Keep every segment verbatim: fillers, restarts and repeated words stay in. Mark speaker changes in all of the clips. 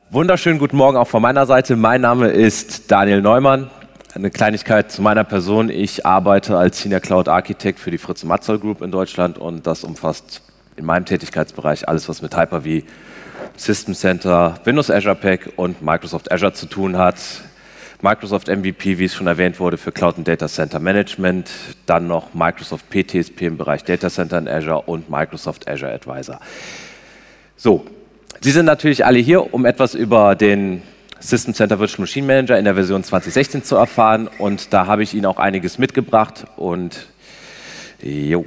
Speaker 1: Wunderschönen guten Morgen auch von meiner Seite. Mein Name ist Daniel Neumann. Eine Kleinigkeit zu meiner Person. Ich arbeite als Senior Cloud Architect für die Fritz Matzol Group in Deutschland und das umfasst in meinem Tätigkeitsbereich alles, was mit Hyper-V, System Center, Windows Azure Pack und Microsoft Azure zu tun hat. Microsoft M V P, wie es schon erwähnt wurde, für Cloud und Data Center Management, dann noch Microsoft P T S P im Bereich Data Center in Azure und Microsoft Azure Advisor. So, Sie sind natürlich alle hier, um etwas über den System Center Virtual Machine Manager in der Version zwanzig sechzehn zu erfahren und da habe ich Ihnen auch einiges mitgebracht und jo.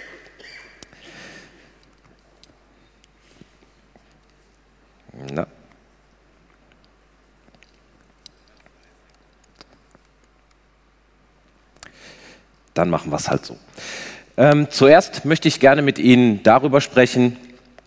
Speaker 1: Na. Dann machen wir es halt so. Ähm, zuerst möchte ich gerne mit Ihnen darüber sprechen,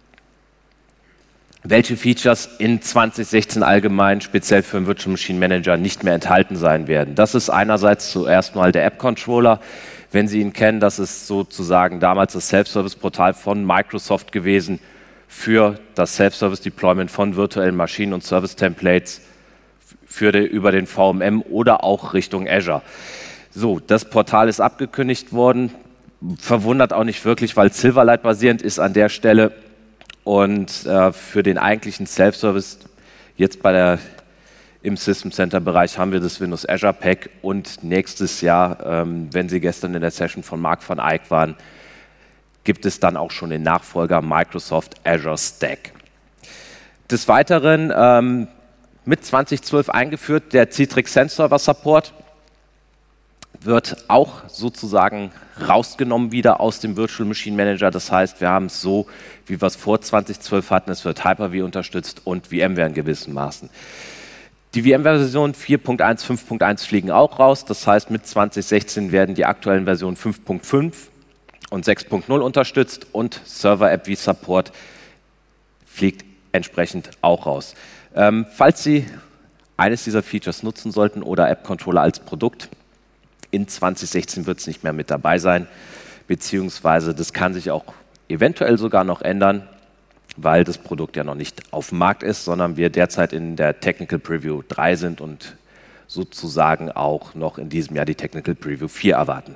Speaker 1: welche Features in zwanzig sechzehn allgemein speziell für den Virtual Machine Manager nicht mehr enthalten sein werden. Das ist einerseits zuerst mal der App-Controller. Wenn Sie ihn kennen, das ist sozusagen damals das Self-Service-Portal von Microsoft gewesen für das Self-Service-Deployment von virtuellen Maschinen und Service-Templates für die, über den V M M oder auch Richtung Azure. So, das Portal ist abgekündigt worden, verwundert auch nicht wirklich, weil Silverlight basierend ist an der Stelle und äh, für den eigentlichen Self-Service jetzt bei der, im System Center Bereich haben wir das Windows Azure Pack und nächstes Jahr, ähm, wenn Sie gestern in der Session von Mark van Eyck waren, gibt es dann auch schon den Nachfolger Microsoft Azure Stack. Des Weiteren ähm, mit zwanzig zwölf eingeführt der Citrix Sense Server Support. Wird auch sozusagen rausgenommen wieder aus dem Virtual Machine Manager. Das heißt, wir haben es so, wie wir es vor zwanzig zwölf hatten. Es wird Hyper-V unterstützt und VMware in gewissen Maßen. Die VMware-Version vier Punkt eins, fünf Punkt eins fliegen auch raus. Das heißt, mit zwanzig sechzehn werden die aktuellen Versionen fünf Punkt fünf und sechs Punkt null unterstützt und Server-App-V-Support fliegt entsprechend auch raus. Ähm, falls Sie eines dieser Features nutzen sollten oder App-Controller als Produkt, in zwanzig sechzehn wird es nicht mehr mit dabei sein, beziehungsweise das kann sich auch eventuell sogar noch ändern, weil das Produkt ja noch nicht auf dem Markt ist, sondern wir derzeit in der Technical Preview drei sind und sozusagen auch noch in diesem Jahr die Technical Preview vier erwarten.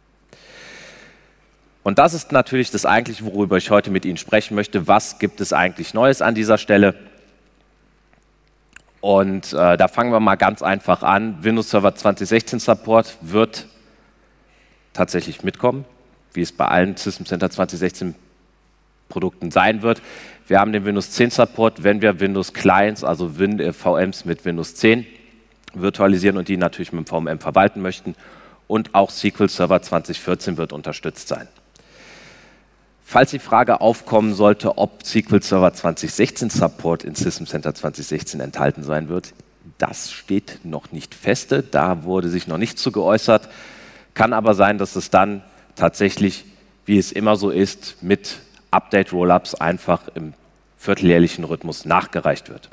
Speaker 1: Und das ist natürlich das eigentliche, worüber ich heute mit Ihnen sprechen möchte. Was gibt es eigentlich Neues an dieser Stelle? Und äh, da fangen wir mal ganz einfach an. Windows Server zwanzig sechzehn Support wird tatsächlich mitkommen, wie es bei allen System Center zwanzig sechzehn Produkten sein wird. Wir haben den Windows zehn Support, wenn wir Windows Clients, also Win äh, V Ms mit Windows zehn virtualisieren und die natürlich mit dem V M M verwalten möchten. Und auch S Q L Server zwanzig vierzehn wird unterstützt sein. Falls die Frage aufkommen sollte, ob S Q L Server zwanzig sechzehn Support in System Center zwanzig sechzehn enthalten sein wird, das steht noch nicht feste. Da wurde sich noch nicht zu geäußert. Kann aber sein, dass es dann tatsächlich, wie es immer so ist, mit Update-Rollups einfach im vierteljährlichen Rhythmus nachgereicht wird.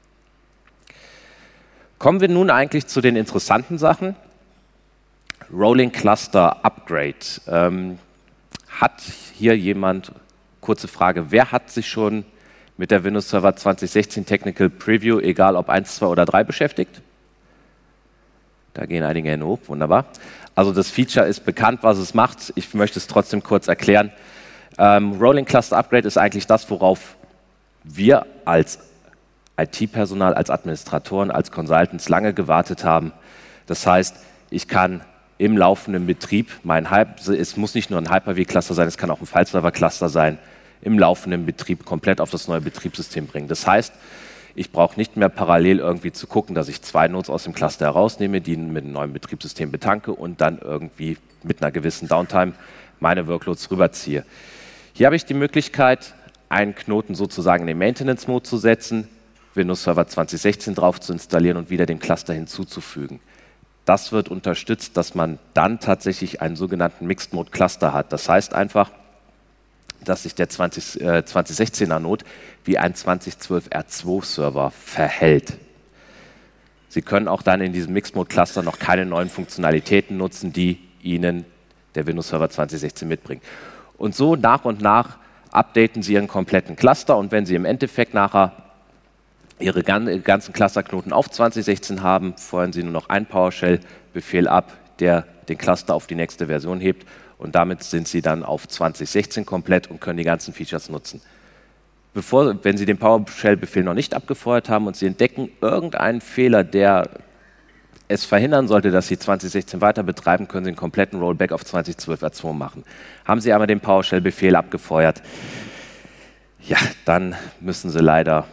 Speaker 1: Kommen wir nun eigentlich zu den interessanten Sachen. Rolling Cluster Upgrade. Ähm, Hat hier jemand, kurze Frage, wer hat sich schon mit der Windows Server zwanzig sechzehn Technical Preview, egal ob eins, zwei oder drei, beschäftigt? Da gehen einige Hände hoch, wunderbar. Also das Feature ist bekannt, was es macht. Ich möchte es trotzdem kurz erklären. Ähm, Rolling Cluster Upgrade ist eigentlich das, worauf wir als I T-Personal, als Administratoren, als Consultants lange gewartet haben. Das heißt, ich kann im laufenden Betrieb, mein Hyper, es muss nicht nur ein Hyper-V-Cluster sein, es kann auch ein File-Server-Cluster sein, im laufenden Betrieb komplett auf das neue Betriebssystem bringen. Das heißt, ich brauche nicht mehr parallel irgendwie zu gucken, dass ich zwei Nodes aus dem Cluster herausnehme, die mit einem neuen Betriebssystem betanke und dann irgendwie mit einer gewissen Downtime meine Workloads rüberziehe. Hier habe ich die Möglichkeit, einen Knoten sozusagen in den Maintenance-Mode zu setzen, Windows Server zwanzig sechzehn drauf zu installieren und wieder dem Cluster hinzuzufügen. Das wird unterstützt, dass man dann tatsächlich einen sogenannten Mixed Mode Cluster hat. Das heißt einfach, dass sich der zwanzig sechzehner Node wie ein zwanzig zwölf R zwei Server verhält. Sie können auch dann in diesem Mixed Mode Cluster noch keine neuen Funktionalitäten nutzen, die Ihnen der Windows Server zwanzig sechzehn mitbringt. Und so nach und nach updaten Sie Ihren kompletten Cluster und wenn Sie im Endeffekt nachher Ihre ganzen Clusterknoten auf zwanzig sechzehn haben, feuern Sie nur noch einen PowerShell-Befehl ab, der den Cluster auf die nächste Version hebt und damit sind Sie dann auf zwanzig sechzehn komplett und können die ganzen Features nutzen. Bevor, wenn Sie den PowerShell-Befehl noch nicht abgefeuert haben und Sie entdecken irgendeinen Fehler, der es verhindern sollte, dass Sie zwanzig sechzehn weiter betreiben, können Sie einen kompletten Rollback auf zwanzig zwölf R zwei machen. Haben Sie aber den PowerShell-Befehl abgefeuert, ja, dann müssen Sie leider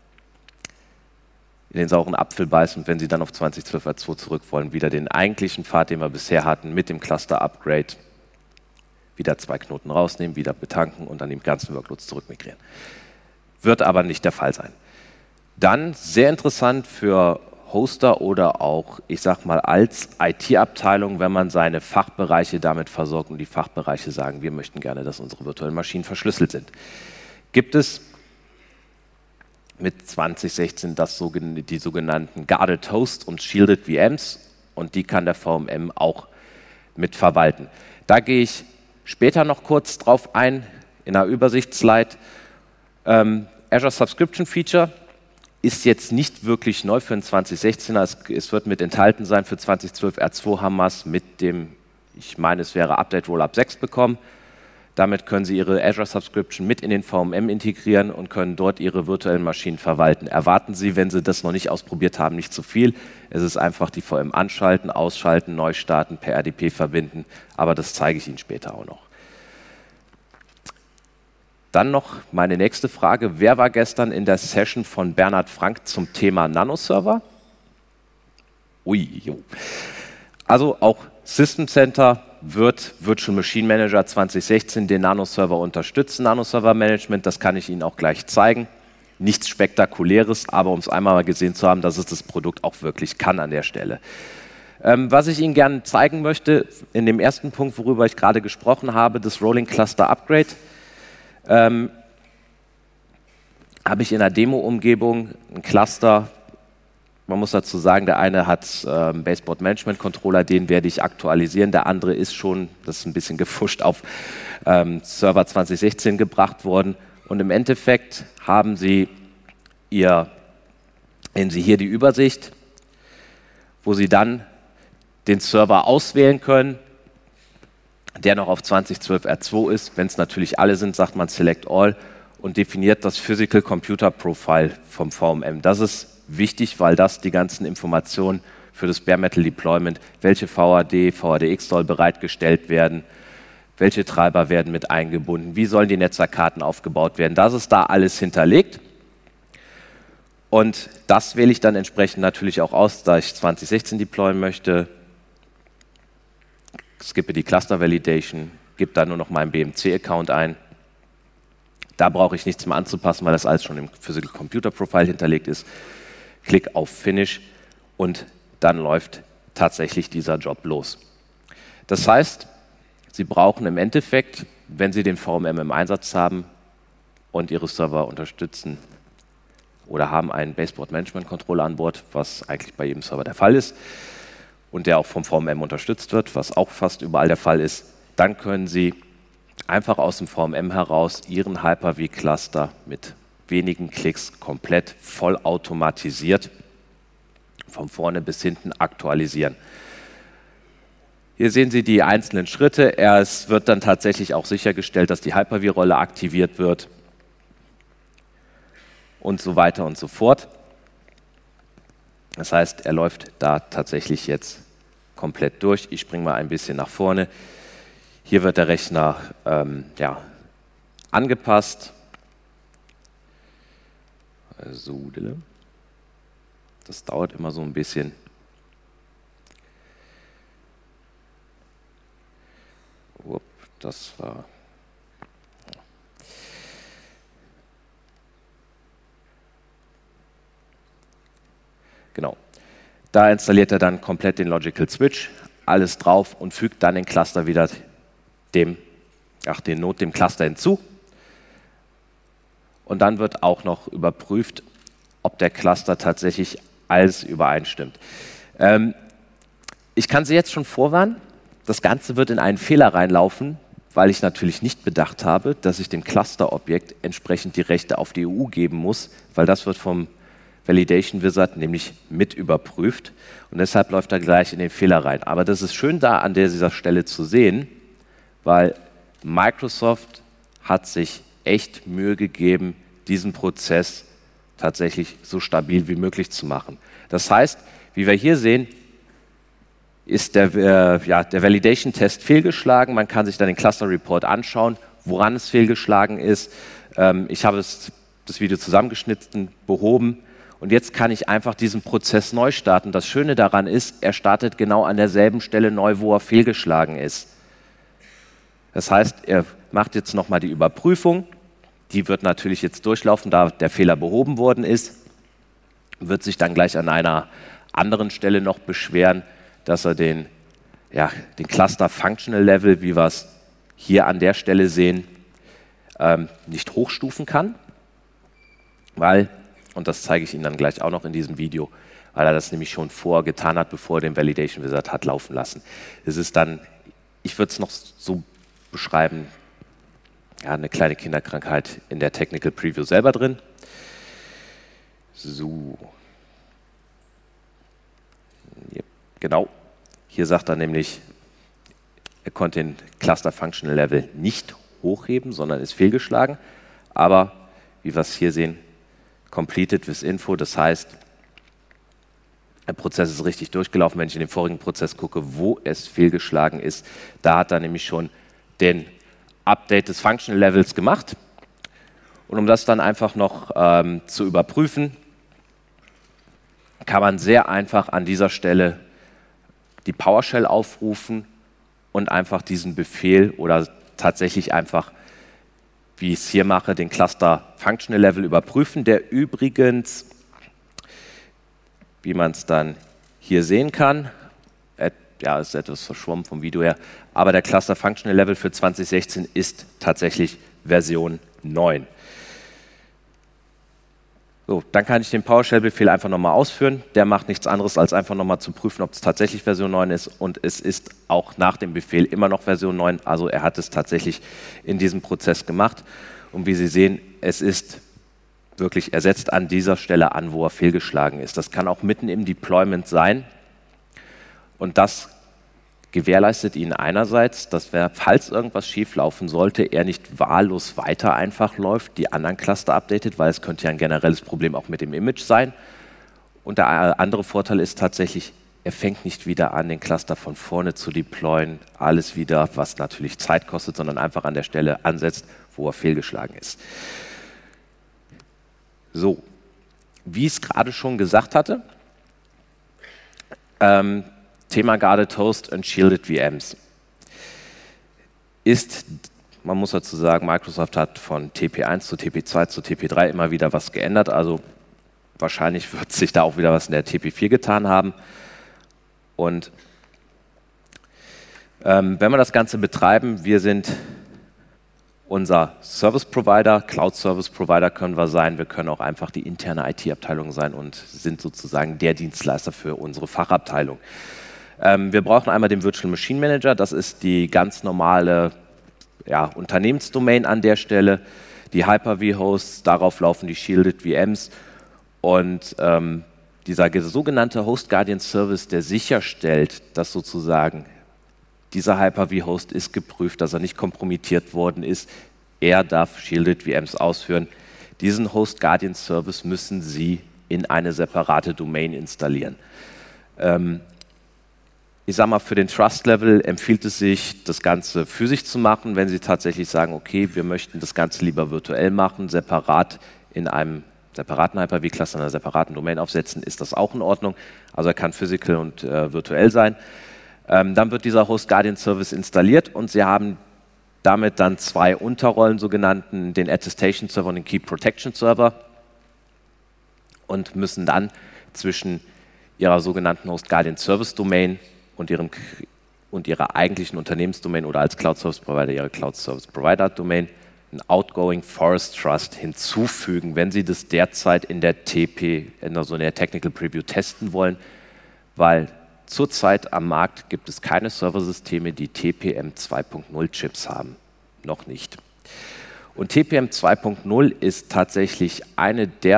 Speaker 1: in den sauren Apfel beißen und wenn Sie dann auf zwanzig zwölf R zwei zurück wollen, wieder den eigentlichen Pfad, den wir bisher hatten, mit dem Cluster-Upgrade, wieder zwei Knoten rausnehmen, wieder betanken und dann die ganzen Workloads zurückmigrieren. Wird aber nicht der Fall sein. Dann sehr interessant für Hoster oder auch, ich sag mal, als I T-Abteilung, wenn man seine Fachbereiche damit versorgt und die Fachbereiche sagen, wir möchten gerne, dass unsere virtuellen Maschinen verschlüsselt sind. Gibt es mit zwanzig sechzehn das sogen- die sogenannten Guarded Host und Shielded V Ms und die kann der V M M auch mit verwalten. Da gehe ich später noch kurz drauf ein, in einer Übersichtsslide. Ähm, Azure Subscription Feature ist jetzt nicht wirklich neu für den zwanzig sechzehner, es, es wird mit enthalten sein für zwanzig zwölf R zwei haben wir es mit dem, ich meine es wäre Update Rollup sechs bekommen. Damit können Sie Ihre Azure Subscription mit in den V M M integrieren und können dort Ihre virtuellen Maschinen verwalten. Erwarten Sie, wenn Sie das noch nicht ausprobiert haben, nicht zu viel. Es ist einfach die V M anschalten, ausschalten, neu starten, per R D P verbinden, aber das zeige ich Ihnen später auch noch. Dann noch meine nächste Frage. Wer war gestern in der Session von Bernhard Frank zum Thema Nanoserver? Ui, jo. Also auch System Center wird Virtual Machine Manager zwanzig sechzehn den Nanoserver unterstützen, Nanoserver Management, das kann ich Ihnen auch gleich zeigen. Nichts Spektakuläres, aber um es einmal mal gesehen zu haben, dass es das Produkt auch wirklich kann an der Stelle. Ähm, was ich Ihnen gerne zeigen möchte, in dem ersten Punkt, worüber ich gerade gesprochen habe, das Rolling Cluster Upgrade, ähm, habe ich in der Demo-Umgebung ein Cluster. Man muss dazu sagen, der eine hat ähm, Baseboard Management Controller, den werde ich aktualisieren. Der andere ist schon, das ist ein bisschen gefuscht, auf ähm, Server zwanzig sechzehn gebracht worden. Und im Endeffekt haben Sie, ihr, sehen Sie hier die Übersicht, wo Sie dann den Server auswählen können, der noch auf zwanzig zwölf R zwei ist. Wenn es natürlich alle sind, sagt man Select All und definiert das Physical Computer Profile vom V M M. Das ist wichtig, weil das die ganzen Informationen für das Bare Metal Deployment, welche V A D, V A D X soll bereitgestellt werden, welche Treiber werden mit eingebunden, wie sollen die Netzwerkkarten aufgebaut werden, das ist da alles hinterlegt. Und das wähle ich dann entsprechend natürlich auch aus, da ich zwanzig sechzehn deployen möchte. Skippe die Cluster Validation, gebe dann nur noch meinen B M C-Account ein. Da brauche ich nichts mehr anzupassen, weil das alles schon im Physical Computer Profile hinterlegt ist. Klick auf Finish und dann läuft tatsächlich dieser Job los. Das heißt, Sie brauchen im Endeffekt, wenn Sie den V M M im Einsatz haben und Ihre Server unterstützen oder haben einen Baseboard Management Controller an Bord, was eigentlich bei jedem Server der Fall ist und der auch vom V M M unterstützt wird, was auch fast überall der Fall ist, dann können Sie einfach aus dem V M M heraus Ihren Hyper-V-Cluster mit wenigen Klicks komplett vollautomatisiert von vorne bis hinten aktualisieren. Hier sehen Sie die einzelnen Schritte. Es wird dann tatsächlich auch sichergestellt, dass die Hyper-V-Rolle aktiviert wird und so weiter und so fort. Das heißt, er läuft da tatsächlich jetzt komplett durch. Ich springe mal ein bisschen nach vorne. Hier wird der Rechner ähm, ja, angepasst. So, das dauert immer so ein bisschen. Upp, das war. Genau. Da installiert er dann komplett den Logical Switch, alles drauf und fügt dann den Cluster wieder dem, ach, den Node dem Cluster hinzu. Und dann wird auch noch überprüft, ob der Cluster tatsächlich alles übereinstimmt. Ähm, ich kann Sie jetzt schon vorwarnen, das Ganze wird in einen Fehler reinlaufen, weil ich natürlich nicht bedacht habe, dass ich dem Cluster-Objekt entsprechend die Rechte auf die E U geben muss, weil das wird vom Validation Wizard nämlich mit überprüft und deshalb läuft er gleich in den Fehler rein. Aber das ist schön da an dieser Stelle zu sehen, weil Microsoft hat sich echt Mühe gegeben, diesen Prozess tatsächlich so stabil wie möglich zu machen. Das heißt, wie wir hier sehen, ist der, äh, ja, der Validation-Test fehlgeschlagen. Man kann sich dann den Cluster-Report anschauen, woran es fehlgeschlagen ist. Ähm, ich habe es, das Video zusammengeschnitten, behoben und jetzt kann ich einfach diesen Prozess neu starten. Das Schöne daran ist, er startet genau an derselben Stelle neu, wo er fehlgeschlagen ist. Das heißt, er macht jetzt nochmal die Überprüfung. Die wird natürlich jetzt durchlaufen, da der Fehler behoben worden ist. Wird sich dann gleich an einer anderen Stelle noch beschweren, dass er den, ja, den Cluster Functional Level, wie wir es hier an der Stelle sehen, ähm, nicht hochstufen kann, weil, und das zeige ich Ihnen dann gleich auch noch in diesem Video, weil er das nämlich schon vorher getan hat, bevor er den Validation Wizard hat laufen lassen. Es ist dann, ich würde es noch so beschreiben, ja, eine kleine Kinderkrankheit in der Technical Preview selber drin. So. Yep, genau. Hier sagt er nämlich, er konnte den Cluster Functional Level nicht hochheben, sondern ist fehlgeschlagen. Aber, wie wir es hier sehen, completed with info, das heißt, der Prozess ist richtig durchgelaufen. Wenn ich in den vorigen Prozess gucke, wo es fehlgeschlagen ist, da hat er nämlich schon den Update des Functional Levels gemacht. Und um das dann einfach noch ähm, zu überprüfen, kann man sehr einfach an dieser Stelle die PowerShell aufrufen und einfach diesen Befehl oder tatsächlich einfach, wie ich es hier mache, den Cluster Functional Level überprüfen, der übrigens, wie man es dann hier sehen kann, ja, ist etwas verschwommen vom Video her, aber der Cluster Functional Level für zwanzig sechzehn ist tatsächlich Version neun. So, dann kann ich den PowerShell-Befehl einfach nochmal ausführen. Der macht nichts anderes, als einfach nochmal zu prüfen, ob es tatsächlich Version neun ist. Und es ist auch nach dem Befehl immer noch Version neun. Also er hat es tatsächlich in diesem Prozess gemacht. Und wie Sie sehen, es ist wirklich ersetzt an dieser Stelle an, wo er fehlgeschlagen ist. Das kann auch mitten im Deployment sein. Und das gewährleistet Ihnen einerseits, dass, wer, falls irgendwas schieflaufen sollte, er nicht wahllos weiter einfach läuft, die anderen Cluster updatet, weil es könnte ja ein generelles Problem auch mit dem Image sein. Und der andere Vorteil ist tatsächlich, er fängt nicht wieder an, den Cluster von vorne zu deployen, alles wieder, was natürlich Zeit kostet, sondern einfach an der Stelle ansetzt, wo er fehlgeschlagen ist. So, wie ich es gerade schon gesagt hatte, ähm, Thema Guarded Host und Shielded V Ms ist, man muss dazu sagen, Microsoft hat von T P eins zu T P zwei zu T P drei immer wieder was geändert, also wahrscheinlich wird sich da auch wieder was in der T P vier getan haben. Und ähm, wenn wir das Ganze betreiben, wir sind unser Service Provider, Cloud Service Provider können wir sein, wir können auch einfach die interne I T-Abteilung sein und sind sozusagen der Dienstleister für unsere Fachabteilung. Ähm, wir brauchen einmal den Virtual Machine Manager, das ist die ganz normale ja, Unternehmensdomain an der Stelle, die Hyper-V-Hosts, darauf laufen die Shielded V Ms und ähm, dieser sogenannte Host Guardian Service, der sicherstellt, dass sozusagen dieser Hyper-V-Host ist geprüft, dass er nicht kompromittiert worden ist, er darf Shielded V Ms ausführen. Diesen Host Guardian Service müssen Sie in eine separate Domain installieren. Ähm, Ich sage mal, für den Trust-Level empfiehlt es sich, das Ganze physisch zu machen, wenn Sie tatsächlich sagen, okay, wir möchten das Ganze lieber virtuell machen, separat in einem separaten Hyper-V-Cluster, in einer separaten Domain aufsetzen, ist das auch in Ordnung. Also er kann physical und äh, virtuell sein. Ähm, dann wird dieser Host Guardian Service installiert und Sie haben damit dann zwei Unterrollen, sogenannten, den Attestation Server und den Key Protection Server und müssen dann zwischen Ihrer sogenannten Host Guardian Service Domain und, ihrem, und ihrer eigentlichen Unternehmensdomain oder als Cloud Service Provider ihre Cloud Service Provider Domain ein Outgoing Forest Trust hinzufügen, wenn Sie das derzeit in der T P, also in der Technical Preview testen wollen, weil zurzeit am Markt gibt es keine Serversysteme, die T P M zwei Punkt null Chips haben. Noch nicht. Und T P M zwei Punkt null ist tatsächlich eine der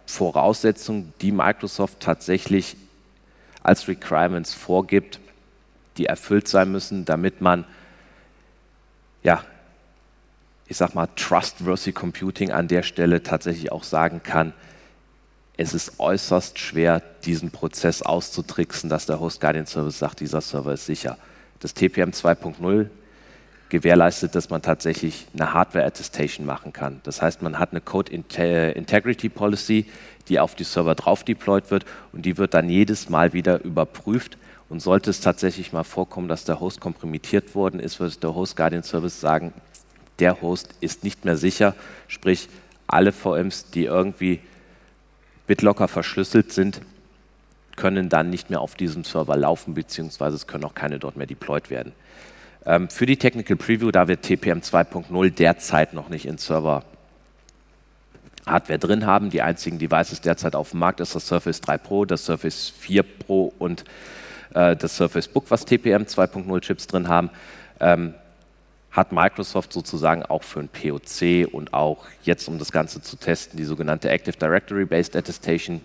Speaker 1: Voraussetzungen, die Microsoft tatsächlich als Requirements vorgibt, die erfüllt sein müssen, damit man, ja, ich sag mal, trustworthy Computing an der Stelle tatsächlich auch sagen kann, es ist äußerst schwer, diesen Prozess auszutricksen, dass der Host Guardian Service sagt, dieser Server ist sicher. Das T P M zwei Punkt null gewährleistet, dass man tatsächlich eine Hardware-Attestation machen kann. Das heißt, man hat eine Code-Integrity-Policy, die auf die Server drauf deployed wird und die wird dann jedes Mal wieder überprüft. Und sollte es tatsächlich mal vorkommen, dass der Host kompromittiert worden ist, wird der Host Guardian Service sagen, der Host ist nicht mehr sicher, sprich alle V Ms, die irgendwie BitLocker verschlüsselt sind, können dann nicht mehr auf diesem Server laufen, beziehungsweise es können auch keine dort mehr deployed werden. Ähm, für die Technical Preview, da wir T P M zwei Punkt null derzeit noch nicht in Server Hardware drin haben, die einzigen Devices derzeit auf dem Markt ist das Surface drei Pro, das Surface vier Pro und äh, das Surface Book, was T P M zwei Punkt null Chips drin haben, ähm, hat Microsoft sozusagen auch für ein P O C und auch jetzt, um das Ganze zu testen, die sogenannte Active Directory Based Attestation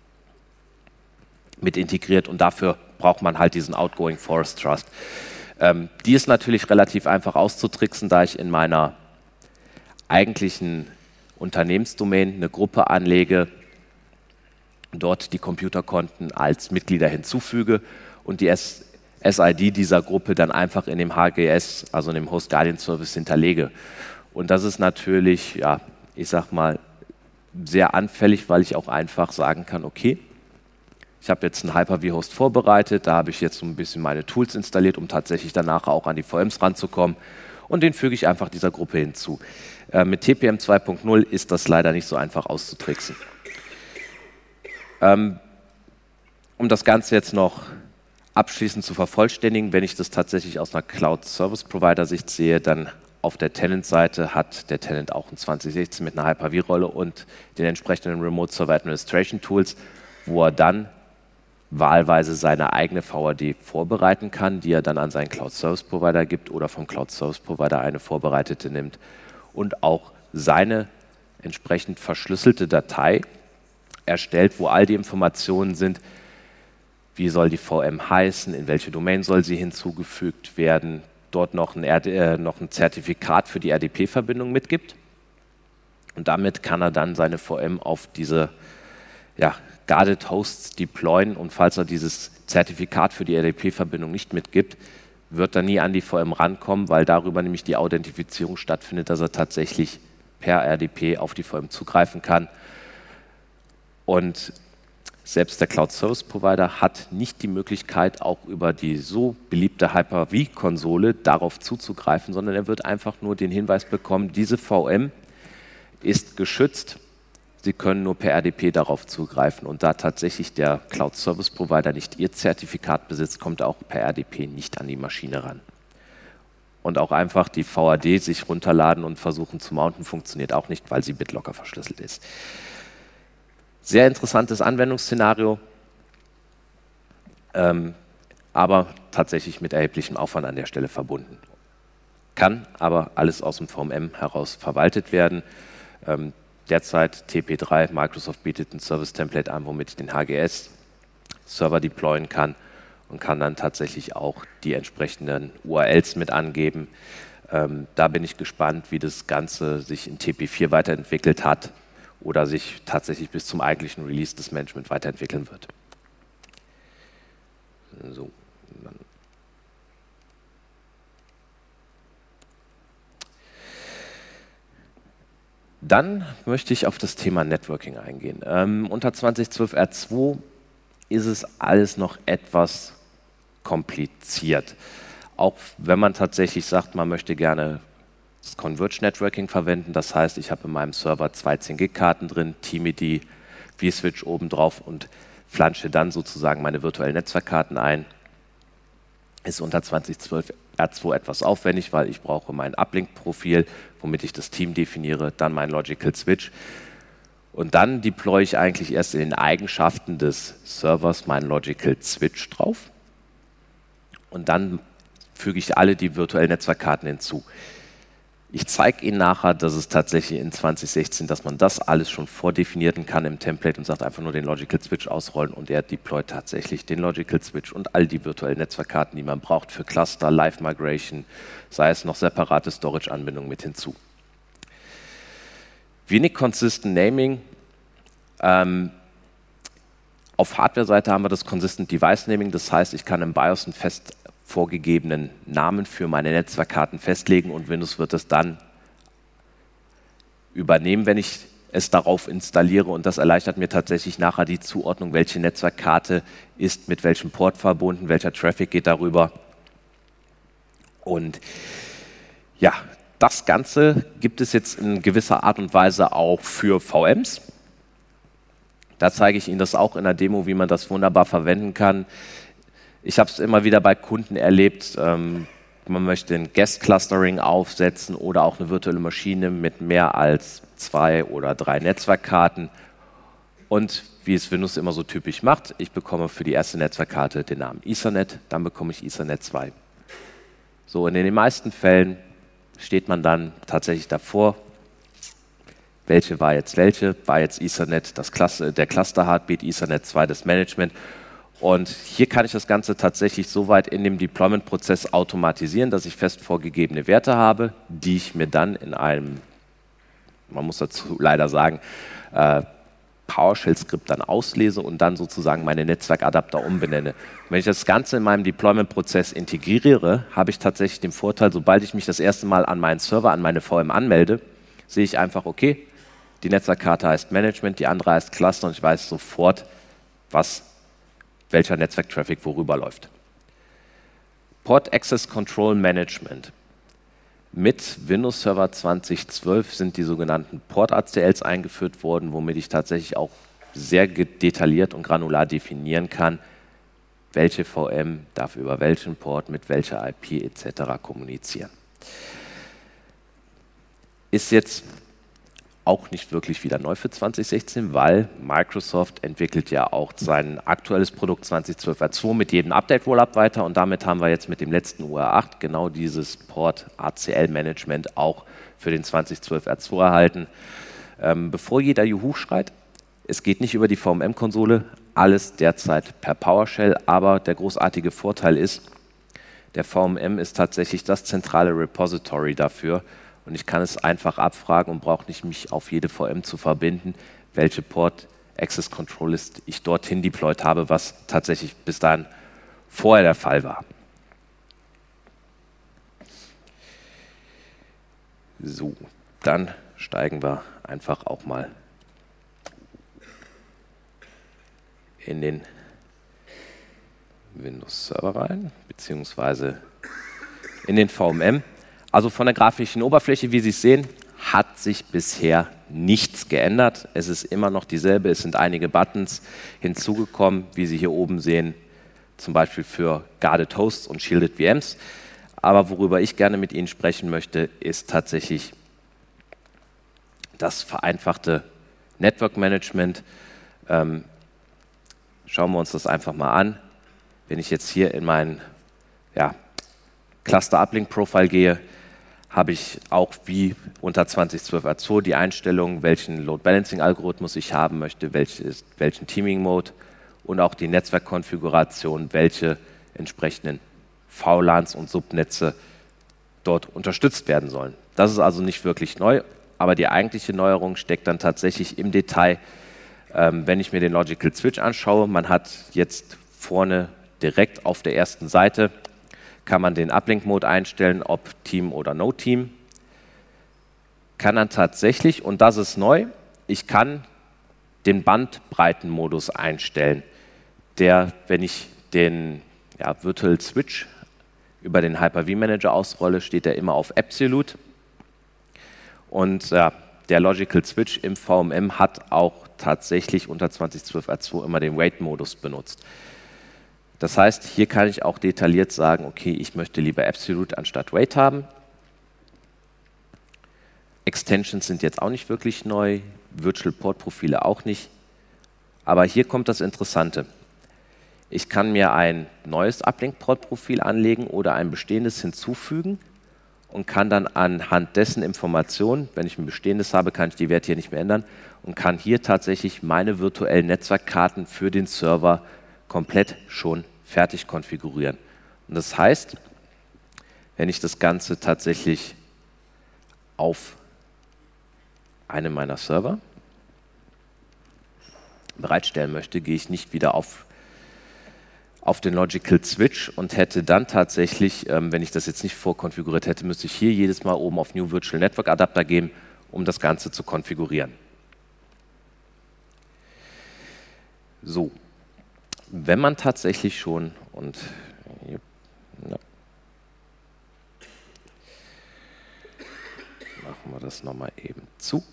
Speaker 1: mit integriert und dafür braucht man halt diesen Outgoing Forest Trust. Ähm, die ist natürlich relativ einfach auszutricksen, da ich in meiner eigentlichen Unternehmensdomain eine Gruppe anlege, dort die Computerkonten als Mitglieder hinzufüge und die S I D dieser Gruppe dann einfach in dem H G S, also in dem Host Guardian Service, hinterlege. Und das ist natürlich, ja, ich sag mal, sehr anfällig, weil ich auch einfach sagen kann, okay, ich habe jetzt einen Hyper-V-Host vorbereitet, da habe ich jetzt so ein bisschen meine Tools installiert, um tatsächlich danach auch an die V Ms ranzukommen und den füge ich einfach dieser Gruppe hinzu. Äh, mit T P M zwei Punkt null ist das leider nicht so einfach auszutricksen. Ähm, um das Ganze jetzt noch abschließend zu vervollständigen, wenn ich das tatsächlich aus einer Cloud-Service-Provider-Sicht sehe, dann auf der Tenant-Seite hat der Tenant auch ein zwanzig sechzehn mit einer Hyper-V-Rolle und den entsprechenden Remote Server Administration Tools, wo er dann wahlweise seine eigene V A D vorbereiten kann, die er dann an seinen Cloud-Service-Provider gibt oder vom Cloud-Service-Provider eine vorbereitete nimmt und auch seine entsprechend verschlüsselte Datei erstellt, wo all die Informationen sind, wie soll die V M heißen, in welche Domain soll sie hinzugefügt werden, dort noch ein, R D, äh, noch ein Zertifikat für die R D P-Verbindung mitgibt. Und damit kann er dann seine V M auf diese ja, Guarded Hosts deployen und falls er dieses Zertifikat für die R D P-Verbindung nicht mitgibt, wird er nie an die V M rankommen, weil darüber nämlich die Authentifizierung stattfindet, dass er tatsächlich per R D P auf die V M zugreifen kann. Und selbst der Cloud Service Provider hat nicht die Möglichkeit, auch über die so beliebte Hyper-V-Konsole darauf zuzugreifen, sondern er wird einfach nur den Hinweis bekommen, diese V M ist geschützt, Sie können nur per R D P darauf zugreifen. Und da tatsächlich der Cloud Service Provider nicht Ihr Zertifikat besitzt, kommt er auch per R D P nicht an die Maschine ran. Und auch einfach die V A D sich runterladen und versuchen zu mounten, funktioniert auch nicht, weil sie BitLocker verschlüsselt ist. Sehr interessantes Anwendungsszenario, ähm, aber tatsächlich mit erheblichem Aufwand an der Stelle verbunden. Kann aber alles aus dem V M M heraus verwaltet werden. Ähm, derzeit T P drei, Microsoft bietet ein Service-Template an, womit ich den H G S-Server deployen kann und kann dann tatsächlich auch die entsprechenden U R Ls mit angeben. Ähm, da bin ich gespannt, wie das Ganze sich in T P vier weiterentwickelt hat oder sich tatsächlich bis zum eigentlichen Release des Management weiterentwickeln wird. So. Dann möchte ich auf das Thema Networking eingehen. Ähm, unter zwanzig zwölf R zwei ist es alles noch etwas kompliziert. Auch wenn man tatsächlich sagt, man möchte gerne das Converged Networking verwenden. Das heißt, ich habe in meinem Server zwei zehn Gig Karten drin, teame die vSwitch oben drauf und flansche dann sozusagen meine virtuellen Netzwerkkarten ein. Ist unter zwanzig zwölf R zwei etwas aufwendig, weil ich brauche mein Uplink-Profil, womit ich das Team definiere, dann mein Logical Switch. Und dann deploy ich eigentlich erst in den Eigenschaften des Servers meinen Logical Switch drauf. Und dann füge ich alle die virtuellen Netzwerkkarten hinzu. Ich zeige Ihnen nachher, dass es tatsächlich in zwanzig sechzehn, dass man das alles schon vordefinieren kann im Template und sagt einfach nur den Logical Switch ausrollen und er deployt tatsächlich den Logical Switch und all die virtuellen Netzwerkkarten, die man braucht für Cluster, Live Migration, sei es noch separate Storage-Anbindungen mit hinzu. Wenig Consistent Naming. Ähm, auf Hardware-Seite haben wir das Consistent Device Naming, das heißt, ich kann im BIOS einen fest vorgegebenen Namen für meine Netzwerkkarten festlegen und Windows wird es dann übernehmen, wenn ich es darauf installiere und das erleichtert mir tatsächlich nachher die Zuordnung, welche Netzwerkkarte ist mit welchem Port verbunden, welcher Traffic geht darüber. Und ja, das Ganze gibt es jetzt in gewisser Art und Weise auch für V Ms. Da zeige ich Ihnen das auch in der Demo, wie man das wunderbar verwenden kann. Ich habe es immer wieder bei Kunden erlebt, ähm, man möchte ein Guest-Clustering aufsetzen oder auch eine virtuelle Maschine mit mehr als zwei oder drei Netzwerkkarten. Und wie es Windows immer so typisch macht, ich bekomme für die erste Netzwerkkarte den Namen Ethernet, dann bekomme ich Ethernet zwei. So, und in den meisten Fällen steht man dann tatsächlich davor, welche war jetzt welche, war jetzt Ethernet das Cluster, der Cluster-Heartbeat, Ethernet zwei das Management. Und hier kann ich das Ganze tatsächlich so weit in dem Deployment-Prozess automatisieren, dass ich fest vorgegebene Werte habe, die ich mir dann in einem, man muss dazu leider sagen, äh, PowerShell-Skript dann auslese und dann sozusagen meine Netzwerkadapter umbenenne. Und wenn ich das Ganze in meinem Deployment-Prozess integriere, habe ich tatsächlich den Vorteil, sobald ich mich das erste Mal an meinen Server, an meine V M anmelde, sehe ich einfach, okay, die Netzwerkkarte heißt Management, die andere heißt Cluster und ich weiß sofort, was welcher Netzwerktraffic worüber läuft. Port Access Control Management. Mit Windows Server zwanzig zwölf sind die sogenannten Port-A C Ls eingeführt worden, womit ich tatsächlich auch sehr detailliert und granular definieren kann, welche V M darf über welchen Port, mit welcher I P et cetera kommunizieren. Ist jetzt auch nicht wirklich wieder neu für zwanzig sechzehn, weil Microsoft entwickelt ja auch sein aktuelles Produkt zwanzig zwölf R zwei mit jedem Update Rollup weiter und damit haben wir jetzt mit dem letzten U R acht genau dieses Port-A C L-Management auch für den zwanzig zwölf R zwei erhalten. Ähm, bevor jeder Juhu schreit, es geht nicht über die V M M-Konsole, alles derzeit per PowerShell, aber der großartige Vorteil ist, der V M M ist tatsächlich das zentrale Repository dafür, und ich kann es einfach abfragen und brauche nicht, mich auf jede V M zu verbinden, welche Port Access Control List ich dorthin deployed habe, was tatsächlich bis dahin vorher der Fall war. So, dann steigen wir einfach auch mal in den Windows Server rein, beziehungsweise in den V M M. Also von der grafischen Oberfläche, wie Sie es sehen, hat sich bisher nichts geändert. Es ist immer noch dieselbe. Es sind einige Buttons hinzugekommen, wie Sie hier oben sehen, zum Beispiel für Guarded Hosts und Shielded V Ms. Aber worüber ich gerne mit Ihnen sprechen möchte, ist tatsächlich das vereinfachte Network Management. Ähm, schauen wir uns das einfach mal an. Wenn ich jetzt hier in mein ja, Cluster Uplink Profile gehe, habe ich auch wie unter zwanzig zwölf R zwei die Einstellung, welchen Load Balancing Algorithmus ich haben möchte, welches, welchen Teaming Mode und auch die Netzwerkkonfiguration, welche entsprechenden V LANs und Subnetze dort unterstützt werden sollen. Das ist also nicht wirklich neu, aber die eigentliche Neuerung steckt dann tatsächlich im Detail, ähm, wenn ich mir den Logical Switch anschaue. Man hat jetzt vorne direkt auf der ersten Seite kann man den Uplink-Mode einstellen, ob Team oder No-Team. Kann dann tatsächlich, und das ist neu, ich kann den Bandbreitenmodus einstellen, der, wenn ich den ja, Virtual Switch über den Hyper-V-Manager ausrolle, steht er immer auf Absolute. Und ja, der Logical Switch im V M M hat auch tatsächlich unter zwanzig zwölf R zwei immer den Wait-Modus benutzt. Das heißt, hier kann ich auch detailliert sagen, okay, ich möchte lieber Absolute anstatt Wait haben. Extensions sind jetzt auch nicht wirklich neu, Virtual Port Profile auch nicht. Aber hier kommt das Interessante. Ich kann mir ein neues Uplink Port Profil anlegen oder ein bestehendes hinzufügen und kann dann anhand dessen Informationen, wenn ich ein bestehendes habe, kann ich die Werte hier nicht mehr ändern und kann hier tatsächlich meine virtuellen Netzwerkkarten für den Server komplett schon fertig konfigurieren. Und das heißt, wenn ich das Ganze tatsächlich auf einem meiner Server bereitstellen möchte, gehe ich nicht wieder auf, auf den Logical Switch und hätte dann tatsächlich, ähm, wenn ich das jetzt nicht vorkonfiguriert hätte, müsste ich hier jedes Mal oben auf New Virtual Network Adapter gehen, um das Ganze zu konfigurieren. So, wenn man tatsächlich schon und ja, machen wir das nochmal eben zu.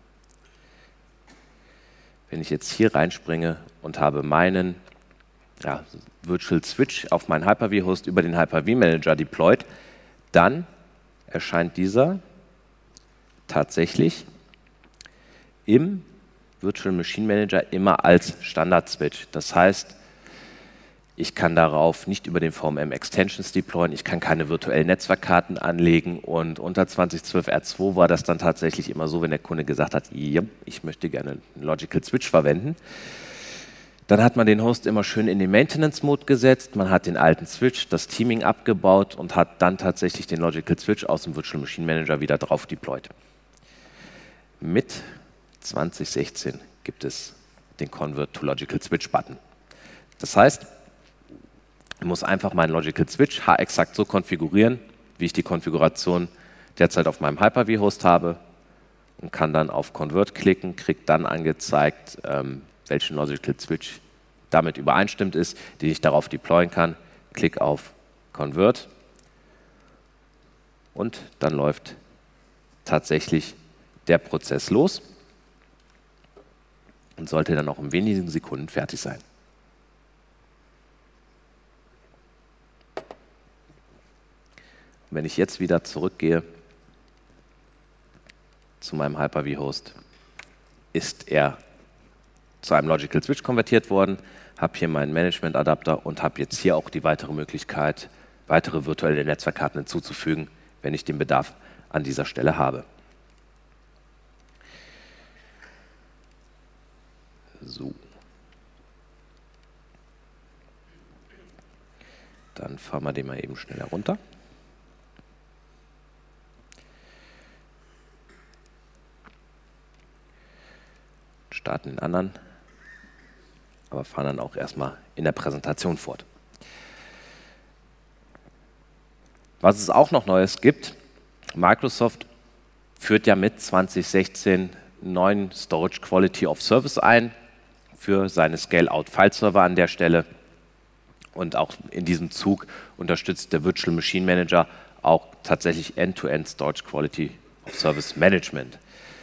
Speaker 1: Wenn ich jetzt hier reinspringe und habe meinen ja, Virtual Switch auf meinen Hyper-V-Host über den Hyper-V-Manager deployed, dann erscheint dieser tatsächlich im Virtual Machine Manager immer als Standard-Switch. Das heißt, ich kann darauf nicht über den V M M Extensions deployen, ich kann keine virtuellen Netzwerkkarten anlegen und unter zwanzig zwölf R zwei war das dann tatsächlich immer so, wenn der Kunde gesagt hat, ja, ich möchte gerne einen Logical Switch verwenden. Dann hat man den Host immer schön in den Maintenance-Mode gesetzt, man hat den alten Switch, das Teaming abgebaut und hat dann tatsächlich den Logical Switch aus dem Virtual Machine Manager wieder drauf deployed. Mit zwanzig sechzehn gibt es den Convert to Logical Switch Button. Das heißt, ich muss einfach meinen Logical Switch exakt so konfigurieren, wie ich die Konfiguration derzeit auf meinem Hyper-V-Host habe und kann dann auf Convert klicken, kriegt dann angezeigt, ähm, welchen Logical Switch damit übereinstimmt ist, den ich darauf deployen kann. Klick auf Convert und dann läuft tatsächlich der Prozess los und sollte dann auch in wenigen Sekunden fertig sein. Wenn ich jetzt wieder zurückgehe zu meinem Hyper-V-Host, ist er zu einem Logical Switch konvertiert worden, habe hier meinen Management-Adapter und habe jetzt hier auch die weitere Möglichkeit, weitere virtuelle Netzwerkkarten hinzuzufügen, wenn ich den Bedarf an dieser Stelle habe. So. Dann fahren wir den mal eben schneller runter. Starten den anderen, aber fahren dann auch erstmal in der Präsentation fort. Was es auch noch Neues gibt, Microsoft führt ja mit zwanzig sechzehn neuen Storage Quality of Service ein für seine Scale-Out-File-Server an der Stelle. Und auch in diesem Zug unterstützt der Virtual Machine Manager auch tatsächlich End-to-End Storage Quality of Service Management.